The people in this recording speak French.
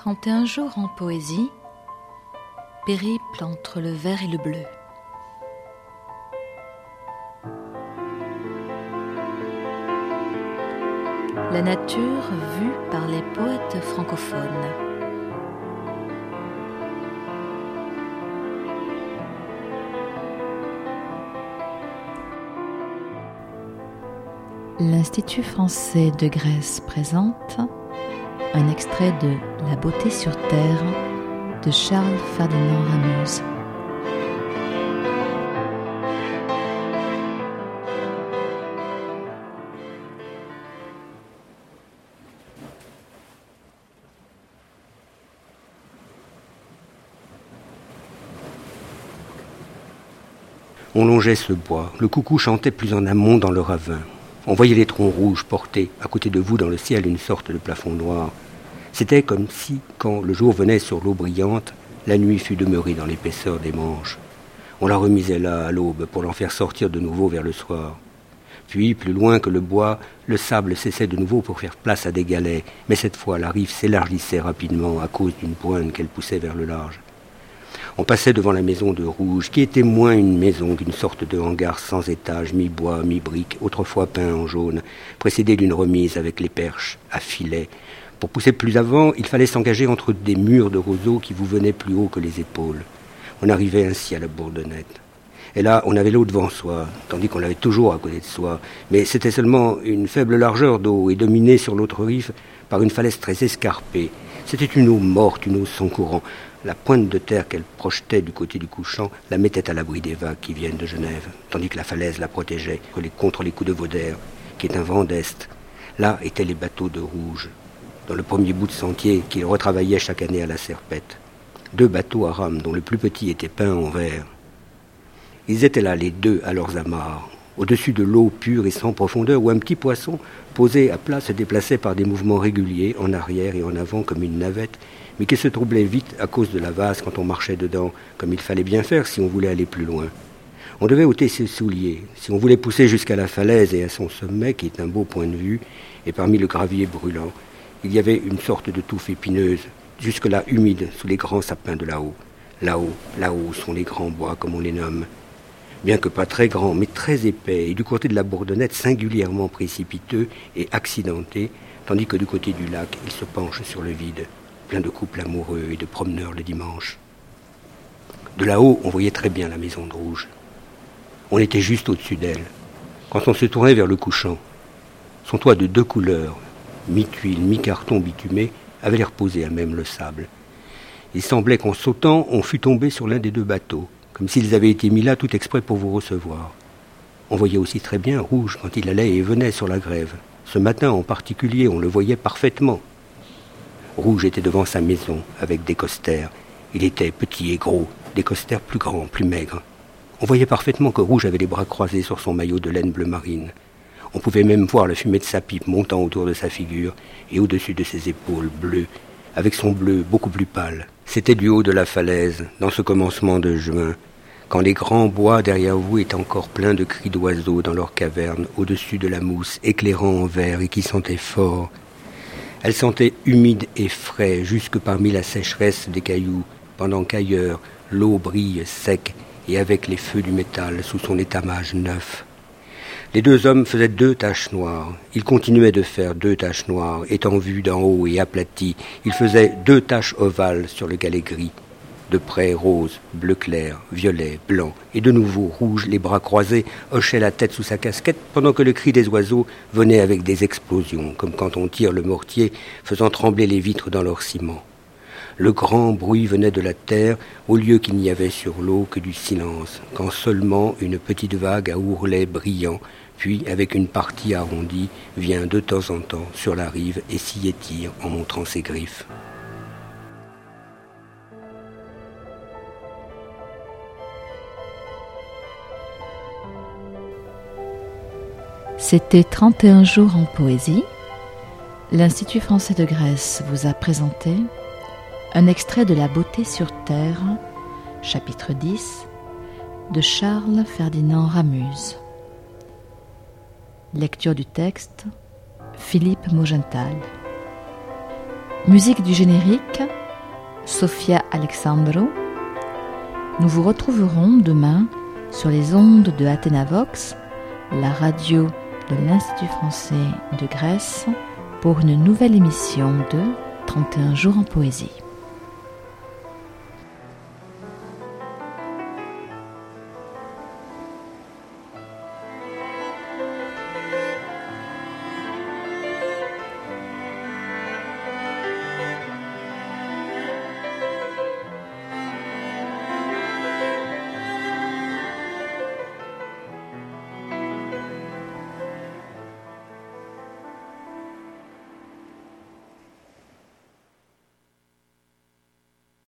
31 jours en poésie, périple entre le vert et le bleu. La nature vue par les poètes francophones. L'Institut français de Grèce présente un extrait de La beauté sur terre de Charles Ferdinand Ramuz. On longeait ce bois, le coucou chantait plus en amont dans le ravin. On voyait les troncs rouges porter, à côté de vous dans le ciel, une sorte de plafond noir. C'était comme si, quand le jour venait sur l'eau brillante, la nuit fût demeurée dans l'épaisseur des manches. On la remisait là, à l'aube, pour l'en faire sortir de nouveau vers le soir. Puis, plus loin que le bois, le sable cessait de nouveau pour faire place à des galets, mais cette fois, la rive s'élargissait rapidement à cause d'une pointe qu'elle poussait vers le large. On passait devant la maison de Rouge, qui était moins une maison qu'une sorte de hangar sans étage, mi-bois, mi-brique, autrefois peint en jaune, précédé d'une remise avec les perches à filets. Pour pousser plus avant, il fallait s'engager entre des murs de roseaux qui vous venaient plus haut que les épaules. On arrivait ainsi à la Bourdonnette. Et là, on avait l'eau devant soi, tandis qu'on l'avait toujours à côté de soi. Mais c'était seulement une faible largeur d'eau et dominée sur l'autre rive par une falaise très escarpée. C'était une eau morte, une eau sans courant. La pointe de terre qu'elle projetait du côté du couchant la mettait à l'abri des vagues qui viennent de Genève, tandis que la falaise la protégeait contre les coups de Vaudère, qui est un vent d'est. Là étaient les bateaux de Rouge, dans le premier bout de sentier qu'il retravaillait chaque année à la Serpette. 2 bateaux à rames, dont le plus petit était peint en vert. Ils étaient là, les 2, à leurs amarres, au-dessus de l'eau pure et sans profondeur, où un petit poisson, posé à plat, se déplaçait par des mouvements réguliers, en arrière et en avant, comme une navette, mais qui se troublait vite à cause de la vase quand on marchait dedans, comme il fallait bien faire si on voulait aller plus loin. On devait ôter ses souliers, si on voulait pousser jusqu'à la falaise et à son sommet, qui est un beau point de vue, et parmi le gravier brûlant, il y avait une sorte de touffe épineuse, jusque-là humide, sous les grands sapins de là-haut. Là-haut sont les grands bois, comme on les nomme. Bien que pas très grands, mais très épais, et du côté de la Bourdonnette singulièrement précipiteux et accidenté, tandis que du côté du lac, il se penche sur le vide, plein de couples amoureux et de promeneurs le dimanche. De là-haut, on voyait très bien la maison de Rouge. On était juste au-dessus d'elle. Quand on se tournait vers le couchant, son toit de 2 couleurs, mi-tuile, mi-carton bitumé, avait l'air posé à même le sable. Il semblait qu'en sautant, on fût tombé sur l'un des 2 bateaux, comme s'ils avaient été mis là tout exprès pour vous recevoir. On voyait aussi très bien Rouge quand il allait et venait sur la grève. Ce matin en particulier, on le voyait parfaitement. Rouge était devant sa maison, avec des costères. Il était petit et gros, des costères plus grands, plus maigres. On voyait parfaitement que Rouge avait les bras croisés sur son maillot de laine bleu marine. On pouvait même voir la fumée de sa pipe montant autour de sa figure et au-dessus de ses épaules bleues, avec son bleu beaucoup plus pâle. C'était du haut de la falaise, dans ce commencement de juin, quand les grands bois derrière vous étaient encore pleins de cris d'oiseaux dans leurs cavernes, au-dessus de la mousse, éclairant en vert et qui sentait fort. Elle sentait humide et frais jusque parmi la sécheresse des cailloux, pendant qu'ailleurs, l'eau brille sec et avec les feux du métal sous son étamage neuf. Les 2 hommes faisaient 2 taches noires. Ils continuaient de faire 2 taches noires, étant vus d'en haut et aplatis. Ils faisaient 2 taches ovales sur le galet gris. De près rose, bleu clair, violet, blanc, et de nouveau rouge, les bras croisés, hochait la tête sous sa casquette, pendant que le cri des oiseaux venait avec des explosions, comme quand on tire le mortier, faisant trembler les vitres dans leur ciment. Le grand bruit venait de la terre, au lieu qu'il n'y avait sur l'eau que du silence, quand seulement une petite vague à ourlets brillants, puis, avec une partie arrondie, vient de temps en temps sur la rive et s'y étire en montrant ses griffes. C'était 31 jours en poésie. L'Institut français de Grèce vous a présenté un extrait de La beauté sur terre, chapitre 10, de Charles Ferdinand Ramuz. Lecture du texte, Philippe Mogenthal. Musique du générique, Sofia Alexandrou. Nous vous retrouverons demain sur les ondes de Athénavox, la radio de l'Institut français de Grèce, pour une nouvelle émission de 31 jours en poésie.